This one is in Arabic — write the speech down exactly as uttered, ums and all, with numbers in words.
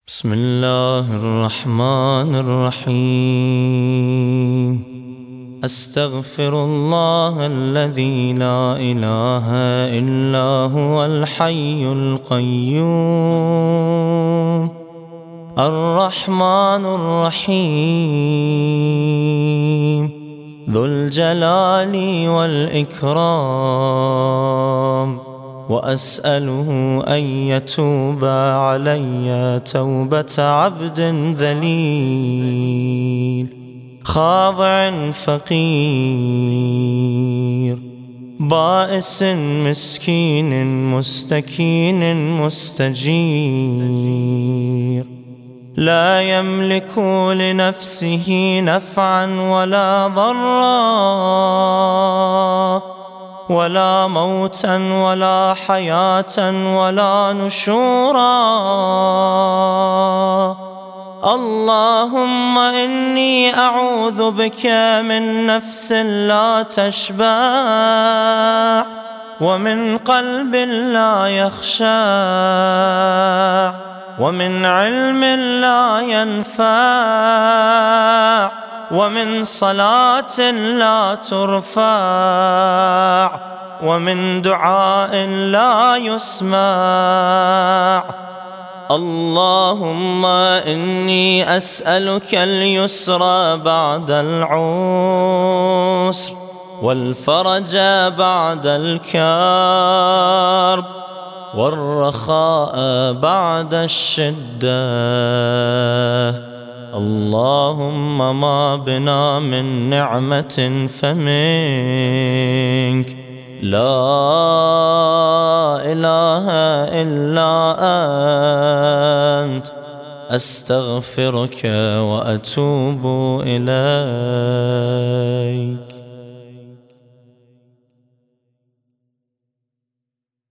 بسم الله الرحمن الرحيم. أستغفر الله الذي لا إله إلا هو الحي القيوم الرحمن الرحيم ذو الجلال والإكرام، وأسأله أن يتوب علي توبة عبد ذليل خاضع فقير بائس مسكين مستكين مستجير، لا يملك لنفسه نفعا ولا ضرا ولا موتا ولا حياة ولا نشورا. اللهم إني أعوذ بك من نفس لا تشبع، ومن قلب لا يخشع، ومن علم لا ينفع، ومن صلاة لا ترفع، ومن دعاء لا يسمع. اللهم إني أسألك اليسر بعد العسر، والفرج بعد الكرب، والرخاء بعد الشدة. اللهم ما بنا من نعمة فمنك، لا إله إلا أنت. أستغفرك وأتوب إليك.